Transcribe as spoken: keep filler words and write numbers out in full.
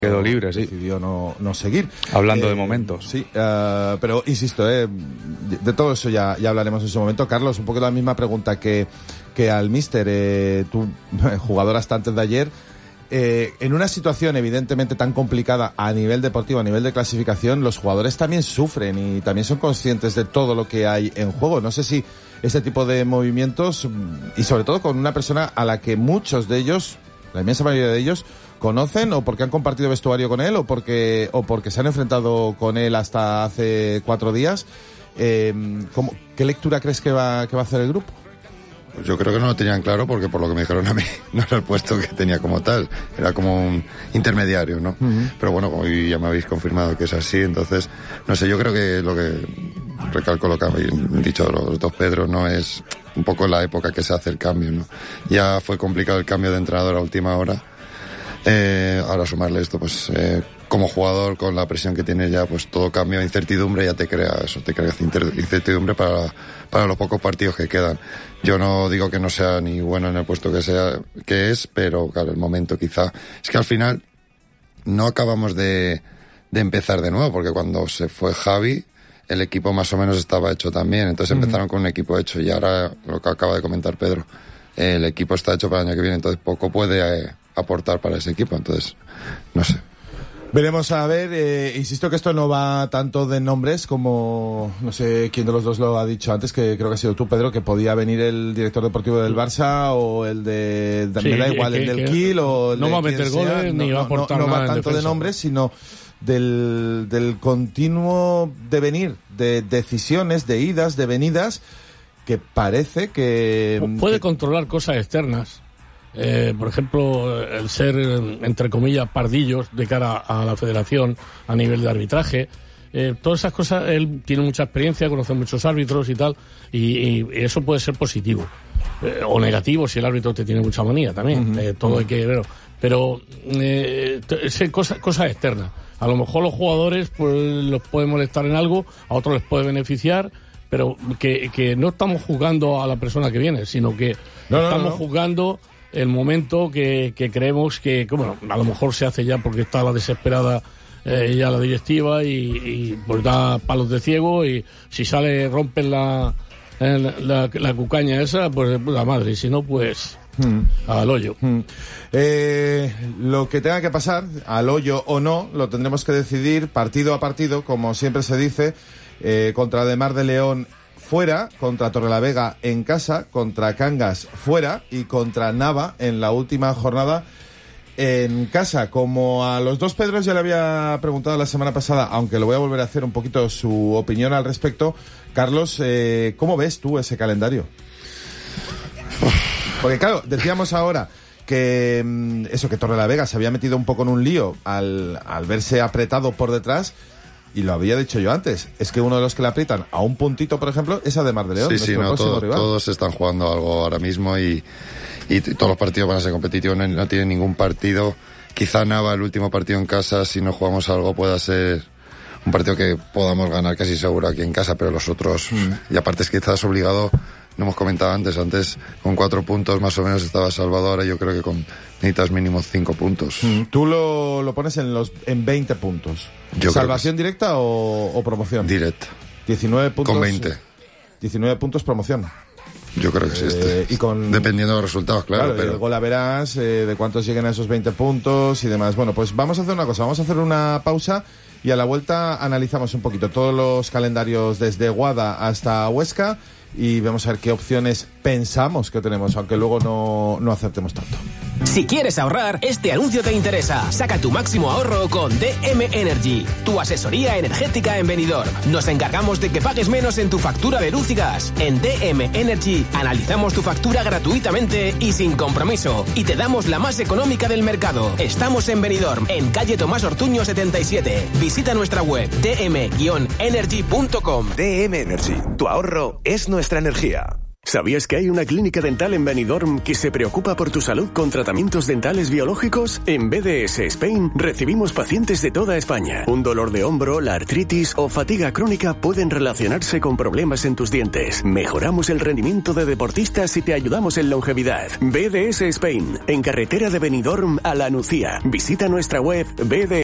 Quedó libre, sí. Decidió no, no seguir. Hablando eh, de momentos. Sí, uh, pero insisto, eh, de todo eso ya, ya hablaremos en su momento. Carlos, un poco la misma pregunta que, que al míster. Eh, tú, jugador hasta antes de ayer, eh, en una situación evidentemente tan complicada a nivel deportivo, a nivel de clasificación, los jugadores también sufren y también son conscientes de todo lo que hay en juego. No sé si este tipo de movimientos, y sobre todo con una persona a la que muchos de ellos, la inmensa mayoría de ellos, conocen, o porque han compartido vestuario con él, o porque o porque se han enfrentado con él hasta hace cuatro días. Eh, ¿cómo, ¿Qué lectura crees que va, que va a hacer el grupo? Pues yo creo que no lo tenían claro, porque por lo que me dijeron a mí, no era el puesto que tenía como tal, era como un intermediario, ¿no? Uh-huh. Pero bueno, hoy ya me habéis confirmado que es así, entonces, no sé, yo creo que lo que recalco lo que habéis dicho los dos Pedro, no es un poco la época que se hace el cambio, ¿no? Ya fue complicado el cambio de entrenador a última hora. Eh, ahora sumarle esto, pues eh, como jugador, con la presión que tienes ya, pues todo cambio, incertidumbre, ya te crea eso, te crea incertidumbre para, para los pocos partidos que quedan. Yo no digo que no sea ni bueno en el puesto que sea, que es, pero claro, el momento quizá, es que al final no acabamos de, de empezar de nuevo, porque cuando se fue Javi, el equipo más o menos estaba hecho también, entonces mm. empezaron con un equipo hecho, y ahora, lo que acaba de comentar Pedro, eh, el equipo está hecho para el año que viene, entonces poco puede eh, aportar para ese equipo, entonces, no sé. Veremos a ver, eh, insisto que esto no va tanto de nombres como, no sé quién de los dos lo ha dicho antes, que creo que ha sido tú, Pedro, que podía venir el director deportivo del Barça o el de, sí, me da igual, que, el del Kiel o el no de va a meter sea. goles no, ni va a aportar no, no, nada no va tanto de nombres, sino del, del continuo devenir de decisiones, de idas, de venidas, que parece que... Puede que... controlar cosas externas. Eh, por ejemplo, el ser, entre comillas, pardillos de cara a la federación a nivel de arbitraje. Eh, todas esas cosas, él tiene mucha experiencia, conoce muchos árbitros y tal, y, y eso puede ser positivo. Eh, o negativo si el árbitro te tiene mucha manía también. Uh-huh. Eh, todo uh-huh. hay que verlo. Pero eh, es cosas cosa externas. A lo mejor los jugadores pues los puede molestar en algo, a otros les puede beneficiar, pero que, que no estamos juzgando a la persona que viene, sino que no, estamos no, no. juzgando el momento que, que creemos que, que, bueno, a lo mejor se hace ya porque está la desesperada eh, ya la directiva y, y pues da palos de ciego, y si sale rompen la, la, la, la cucaña esa, pues la madre, y si no, pues hmm. al hoyo. Hmm. Eh, lo que tenga que pasar, al hoyo o no, lo tendremos que decidir partido a partido, como siempre se dice, eh, contra Ademar de León fuera, contra Torrelavega en casa, contra Cangas fuera y contra Nava en la última jornada en casa. Como a los dos Pedros ya le había preguntado la semana pasada, aunque lo voy a volver a hacer un poquito su opinión al respecto, Carlos, eh, ¿cómo ves tú ese calendario? Porque claro, decíamos ahora que eso, que Torrelavega se había metido un poco en un lío al, al verse apretado por detrás. Y lo había dicho yo antes, es que uno de los que le aprietan a un puntito, por ejemplo, es Ademar de León. Sí, sí, no, todo, todos están jugando algo ahora mismo y, y todos los partidos van a ser competitivos, no, no tienen ningún partido. Quizá Nava, el último partido en casa, si no jugamos algo, pueda ser un partido que podamos ganar casi seguro aquí en casa, pero los otros, mm. y aparte es que estás obligado, no hemos comentado antes, antes con cuatro puntos más o menos estaba salvado, ahora yo creo que con necesitas mínimo cinco puntos. Mm. Tú lo, lo pones en los en veinte puntos. Yo ¿Salvación directa o, o promoción? Directa. diecinueve puntos. Con veinte. diecinueve puntos promoción. Yo creo que sí. Este. Eh, y con, Dependiendo de los resultados, claro. claro pero el gol a verás, eh, de cuántos lleguen a esos veinte puntos y demás. Bueno, pues vamos a hacer una cosa, vamos a hacer una pausa y a la vuelta analizamos un poquito todos los calendarios desde Guada hasta Huesca y vamos a ver qué opciones pensamos que tenemos, aunque luego no, no acertemos tanto. Si quieres ahorrar, este anuncio te interesa. Saca tu máximo ahorro con D M Energy, tu asesoría energética en Benidorm. Nos encargamos de que pagues menos en tu factura de luz y gas. En D M Energy analizamos tu factura gratuitamente y sin compromiso. Y te damos la más económica del mercado. Estamos en Benidorm, en calle Tomás Ortuño setenta y siete. Visita nuestra web d m energy punto com. D M Energy, tu ahorro es nuestra energía. ¿Sabías que hay una clínica dental en Benidorm que se preocupa por tu salud con tratamientos dentales biológicos? En B D S Spain recibimos pacientes de toda España. Un dolor de hombro, la artritis o fatiga crónica pueden relacionarse con problemas en tus dientes. Mejoramos el rendimiento de deportistas y te ayudamos en longevidad. B D S Spain, en carretera de Benidorm a La Nucía. Visita nuestra web B D S.